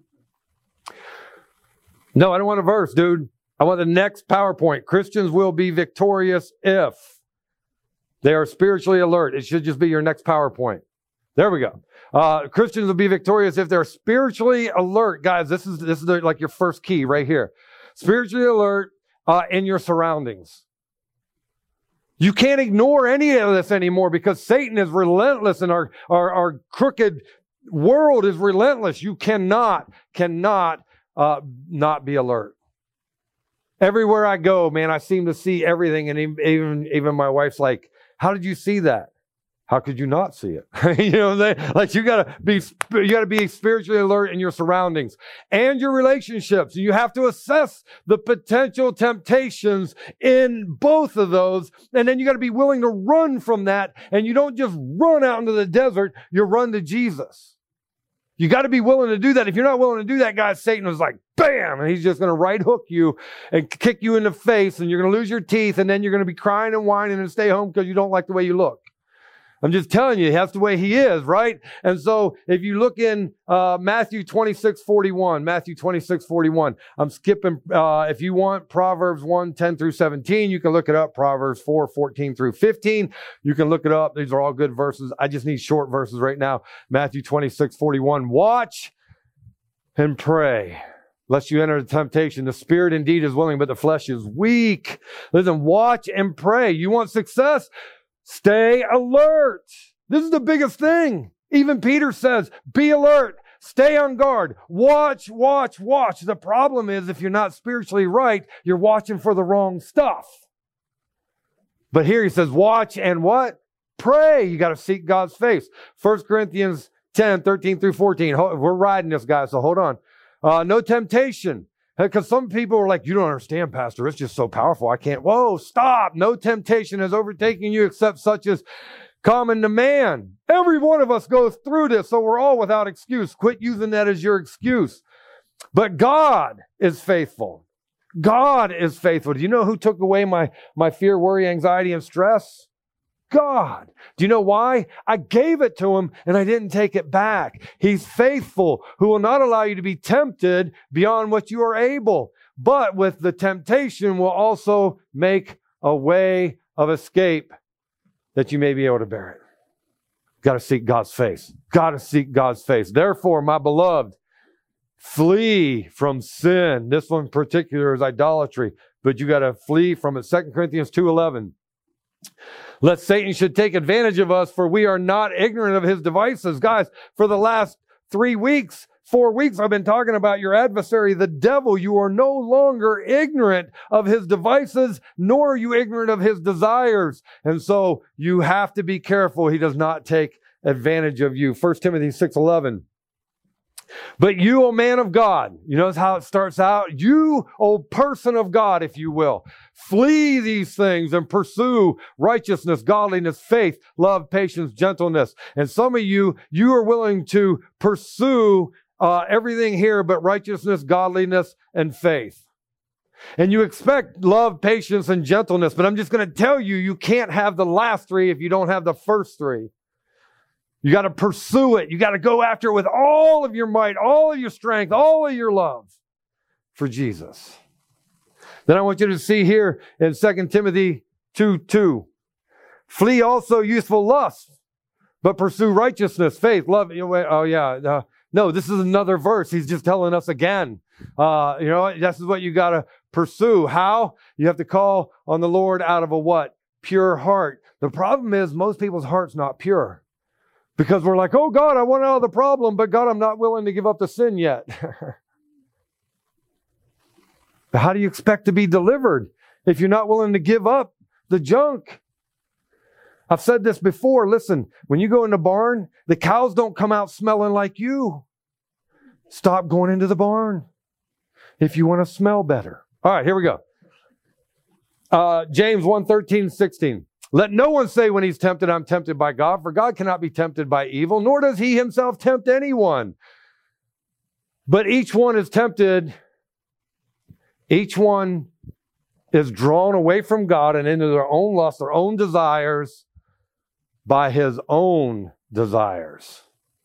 No, I don't want a verse, dude. I want the next PowerPoint. Christians will be victorious if they are spiritually alert. It should just be your next PowerPoint. There we go. Christians will be victorious if they're spiritually alert. Guys, this is like your first key right here. Spiritually alert in your surroundings. You can't ignore any of this anymore because Satan is relentless and our crooked world is relentless. You cannot not be alert. Everywhere I go, man, I seem to see everything. And even my wife's like, how did you see that? How could you not see it? You gotta be spiritually alert in your surroundings and your relationships. You have to assess the potential temptations in both of those. And then you gotta be willing to run from that. And you don't just run out into the desert, you run to Jesus. You got to be willing to do that. If you're not willing to do that, guys, Satan was like, bam, and he's just going to right hook you and kick you in the face, and you're going to lose your teeth, and then you're going to be crying and whining and stay home because you don't like the way you look. I'm just telling you, that's the way he is, right? And so if you look in Matthew 26:41, I'm skipping, if you want Proverbs 1:10 through 17, you can look it up. Proverbs 4:14 through 15, you can look it up. These are all good verses. I just need short verses right now. Matthew 26:41, watch and pray, lest you enter the temptation. The spirit indeed is willing, but the flesh is weak. Listen, watch and pray. You want success? Stay alert. This is the biggest thing. Even Peter says, be alert. Stay on guard. Watch, watch, watch. The problem is if you're not spiritually right, you're watching for the wrong stuff. But here he says, watch and what? Pray. You got to seek God's face. 1 Corinthians 10:13 through 14. We're riding this, guys, so hold on. No temptation. Because some people are like, you don't understand, Pastor. It's just so powerful. I can't. Whoa, stop. No temptation has overtaken you except such as common to man. Every one of us goes through this, so we're all without excuse. Quit using that as your excuse. But God is faithful. God is faithful. Do you know who took away my fear, worry, anxiety, and stress? God. Do you know why? I gave it to him and I didn't take it back. He's faithful, who will not allow you to be tempted beyond what you are able, but with the temptation will also make a way of escape that you may be able to bear it. Got to seek God's face. Got to seek God's face. Therefore, my beloved, flee from sin. This one in particular is idolatry, but you got to flee from it. 2 Corinthians 2:11. Lest Satan should take advantage of us, for we are not ignorant of his devices. Guys, for the last 4 weeks, I've been talking about your adversary, the devil. You are no longer ignorant of his devices, nor are you ignorant of his desires. And so you have to be careful he does not take advantage of you. 1 Timothy 6:11. But you, O man of God, you notice how it starts out? You, O person of God, if you will, flee these things and pursue righteousness, godliness, faith, love, patience, gentleness. And some of you are willing to pursue everything here but righteousness, godliness, and faith. And you expect love, patience, and gentleness. But I'm just going to tell you, you can't have the last three if you don't have the first three. You got to pursue it. You got to go after it with all of your might, all of your strength, all of your love for Jesus. Then I want you to see here in 2 Timothy 2:2. Flee also youthful lusts, but pursue righteousness, faith, love. No, this is another verse. He's just telling us again. This is what you got to pursue. How? You have to call on the Lord out of a what? Pure heart. The problem is most people's heart's not pure. Because we're like, oh God, I want out of the problem, but God, I'm not willing to give up the sin yet. How do you expect to be delivered if you're not willing to give up the junk? I've said this before. Listen, when you go in the barn, the cows don't come out smelling like you. Stop going into the barn if you want to smell better. All right, here we go. James 1:13-16. Let no one say when he's tempted, I'm tempted by God, for God cannot be tempted by evil, nor does he himself tempt anyone. But each one is tempted. Each one is drawn away from God and into their own lust, their own desires, by his own desires.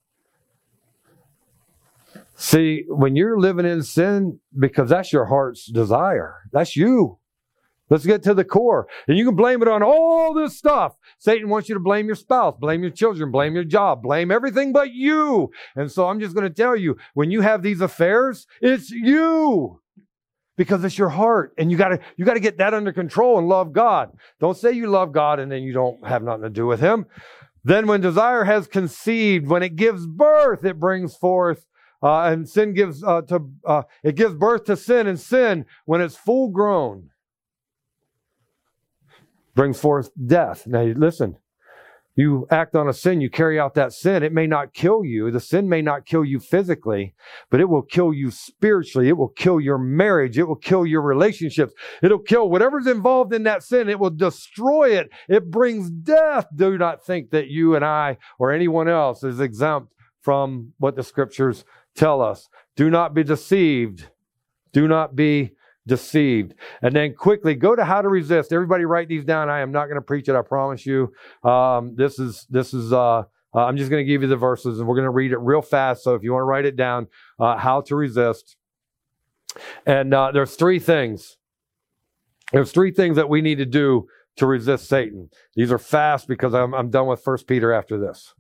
See, when you're living in sin, because that's your heart's desire, that's you. Let's get to the core. And you can blame it on all this stuff. Satan wants you to blame your spouse, blame your children, blame your job, blame everything but you. And so I'm just going to tell you, when you have these affairs, it's you. Because it's your heart. And you got to get that under control and love God. Don't say you love God and then you don't have nothing to do with him. Then when desire has conceived, when it gives birth, it brings forth and sin gives it gives birth to sin, and sin, when it's full grown, brings forth death. Now, listen, you act on a sin, you carry out that sin. It may not kill you. The sin may not kill you physically, but it will kill you spiritually. It will kill your marriage. It will kill your relationships. It'll kill whatever's involved in that sin. It will destroy it. It brings death. Do not think that you and I or anyone else is exempt from what the scriptures tell us. Do not be deceived. Do not be deceived. And then quickly go to how to resist. Everybody write these down. I am not going to preach it. I promise you. I'm just going to give you the verses and we're going to read it real fast. So if you want to write it down, how to resist. And there's three things. There's three things that we need to do to resist Satan. These are fast because I'm done with 1 Peter after this.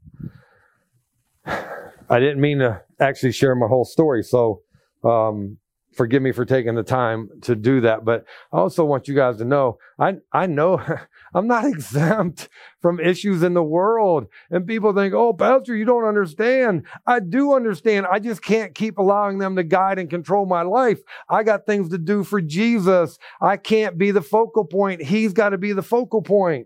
I didn't mean to actually share my whole story, so forgive me for taking the time to do that. But I also want you guys to know, I know I'm not exempt from issues in the world. And people think, oh, Pastor, you don't understand. I do understand. I just can't keep allowing them to guide and control my life. I got things to do for Jesus. I can't be the focal point. He's got to be the focal point.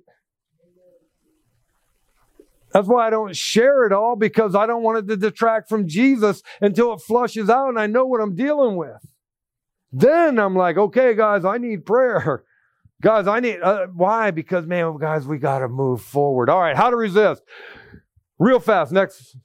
That's why I don't share it all, because I don't want it to detract from Jesus until it flushes out and I know what I'm dealing with. Then I'm like, okay, guys, I need prayer. Guys, I need, why? Because, man, guys, we got to move forward. All right, how to resist. Real fast. Next.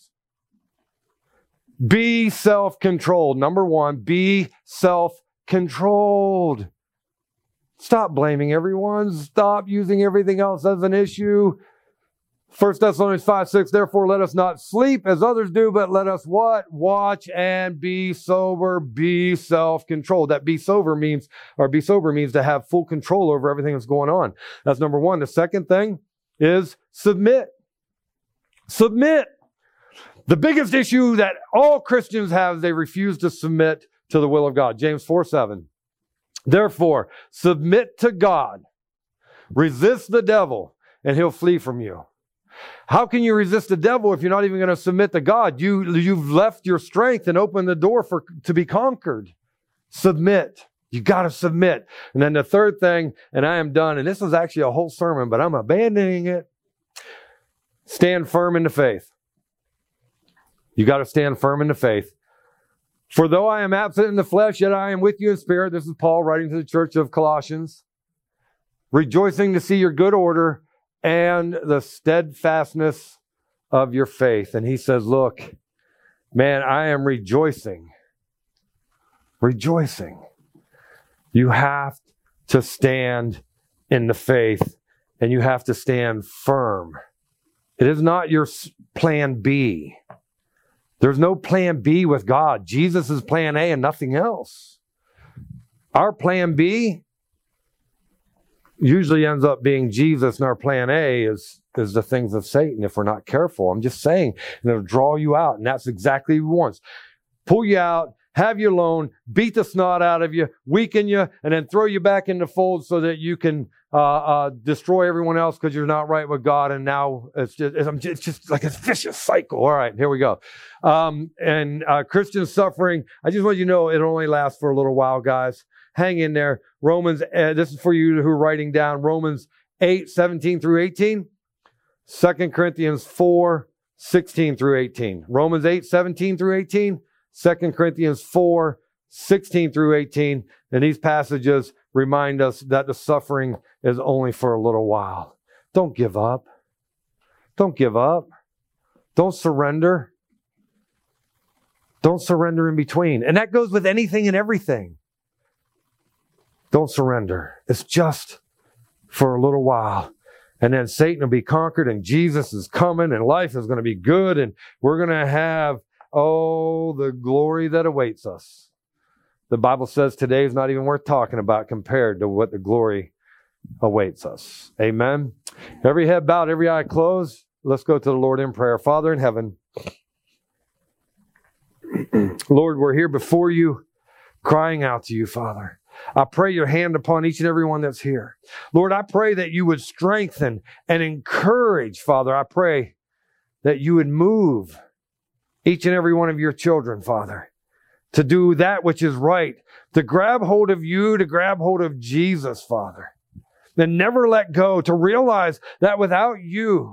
Be self-controlled. Number one, be self-controlled. Stop blaming everyone. Stop using everything else as an issue. 1 Thessalonians 5:6, therefore let us not sleep as others do, but let us what? Watch and be sober, be self-controlled. That be sober means to have full control over everything that's going on. That's number one. The second thing is submit. Submit. The biggest issue that all Christians have, they refuse to submit to the will of God. James 4:7. Therefore, submit to God. Resist the devil, and he'll flee from you. How can you resist the devil if you're not even going to submit to God? You've left your strength and opened the door to be conquered. Submit. You got to submit. And then the third thing, and I am done, and this is actually a whole sermon, but I'm abandoning it. Stand firm in the faith. You got to stand firm in the faith. For though I am absent in the flesh, yet I am with you in spirit. This is Paul writing to the church of Colossians. Rejoicing to see your good order and the steadfastness of your faith. And he says, look, man, I am rejoicing. Rejoicing. You have to stand in the faith and you have to stand firm. It is not your plan B. There's no plan B with God. Jesus is plan A and nothing else. Our plan B usually ends up being Jesus, and our plan A is the things of Satan if we're not careful. I'm just saying, and it'll draw you out, and that's exactly what he wants. Pull you out, have you alone, beat the snot out of you, weaken you, and then throw you back in the fold so that you can destroy everyone else because you're not right with God. And now it's just like a vicious cycle. All right, here we go. Christian suffering, I just want you to know it only lasts for a little while, guys. Hang in there. Romans, this is for you who are writing down, Romans 8:17 through 18. 2 Corinthians 4:16 through 18. Romans 8:17 through 18. 2 Corinthians 4:16 through 18. And these passages remind us that the suffering is only for a little while. Don't give up. Don't give up. Don't surrender. Don't surrender in between. And that goes with anything and everything. Don't surrender. It's just for a little while. And then Satan will be conquered and Jesus is coming and life is going to be good and we're going to have, the glory that awaits us. The Bible says today is not even worth talking about compared to what the glory awaits us. Amen. Every head bowed, every eye closed. Let's go to the Lord in prayer. Father in heaven, Lord, we're here before you, crying out to you, Father. I pray your hand upon each and every one that's here. Lord, I pray that you would strengthen and encourage, Father. I pray that you would move each and every one of your children, Father, to do that which is right, to grab hold of you, to grab hold of Jesus, Father, and never let go, to realize that without you,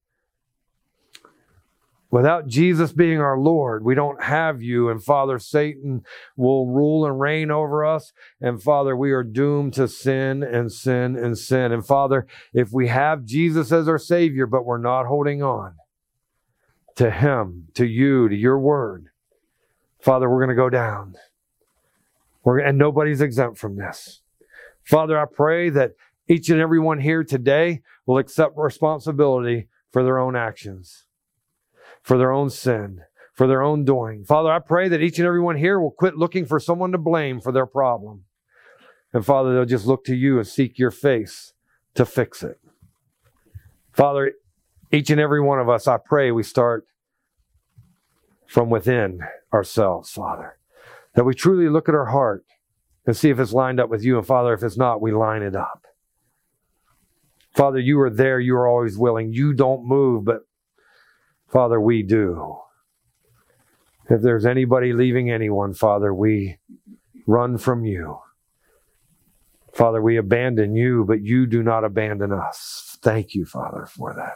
without Jesus being our Lord, we don't have you. And Father, Satan will rule and reign over us. And Father, we are doomed to sin and sin and sin. And Father, if we have Jesus as our Savior, but we're not holding on to Him, to you, to your word. Father, we're going to go down. And nobody's exempt from this. Father, I pray that each and every one here today will accept responsibility for their own actions, for their own sin, for their own doing. Father, I pray that each and every one here will quit looking for someone to blame for their problem. And Father, they'll just look to you and seek your face to fix it. Father, each and every one of us, I pray we start from within ourselves, Father. That we truly look at our heart and see if it's lined up with you. And Father, if it's not, we line it up. Father, you are there. You are always willing. You don't move, but Father, we do. If there's anybody leaving anyone, Father, we run from you. Father, we abandon you, but you do not abandon us. Thank you, Father, for that.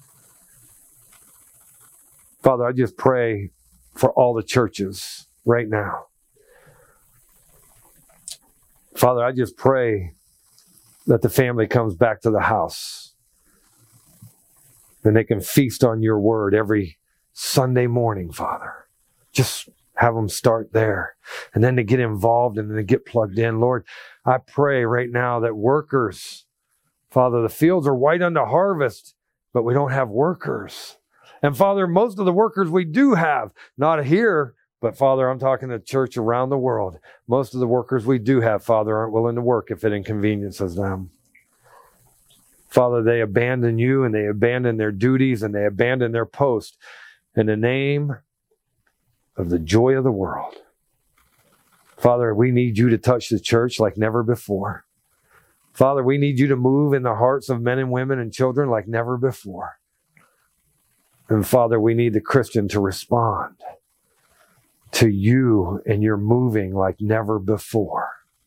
Father, I just pray for all the churches right now. Father, I just pray that the family comes back to the house and they can feast on your word every Sunday morning, Father. Just have them start there and then to get involved and then to get plugged in. Lord, I pray right now that workers, Father, the fields are white unto harvest, but we don't have workers. And Father, most of the workers we do have, not here, but Father, I'm talking to church around the world. Most of the workers we do have, Father, aren't willing to work if it inconveniences them. Father, they abandon you and they abandon their duties and they abandon their post in the name of the joy of the world. Father, we need you to touch the church like never before. Father, we need you to move in the hearts of men and women and children like never before. And Father, we need the Christian to respond to you and you're moving like never before.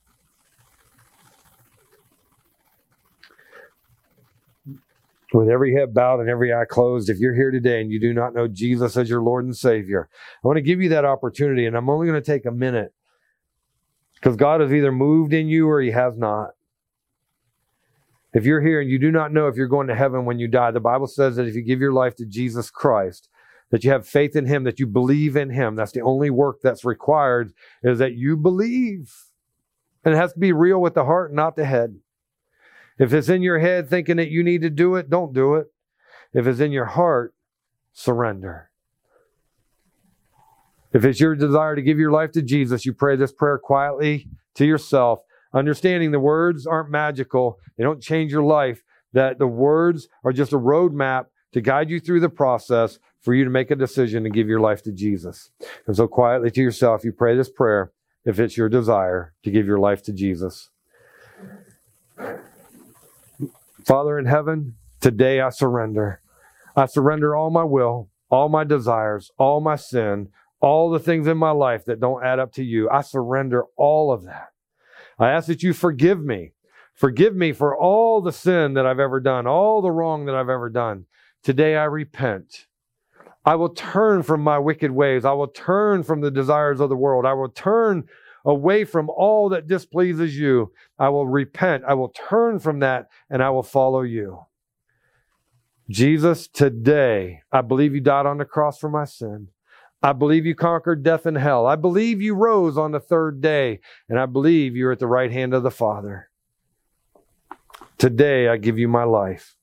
With every head bowed and every eye closed, if you're here today and you do not know Jesus as your Lord and Savior, I want to give you that opportunity, and I'm only going to take a minute because God has either moved in you or He has not. If you're here and you do not know if you're going to heaven when you die, the Bible says that if you give your life to Jesus Christ, that you have faith in Him, that you believe in Him. That's the only work that's required, is that you believe. And it has to be real with the heart, not the head. If it's in your head thinking that you need to do it, don't do it. If it's in your heart, surrender. If it's your desire to give your life to Jesus, you pray this prayer quietly to yourself, understanding the words aren't magical. They don't change your life. That the words are just a roadmap to guide you through the process for you to make a decision to give your life to Jesus. And so quietly to yourself, you pray this prayer if it's your desire to give your life to Jesus. Father in heaven, today I surrender. I surrender all my will, all my desires, all my sin, all the things in my life that don't add up to you. I surrender all of that. I ask that you forgive me. Forgive me for all the sin that I've ever done, all the wrong that I've ever done. Today I repent. I will turn from my wicked ways. I will turn from the desires of the world. I will turn away from all that displeases you. I will repent. I will turn from that and I will follow you. Jesus, today, I believe you died on the cross for my sin. I believe you conquered death and hell. I believe you rose on the third day. And I believe you're at the right hand of the Father. Today, I give you my life.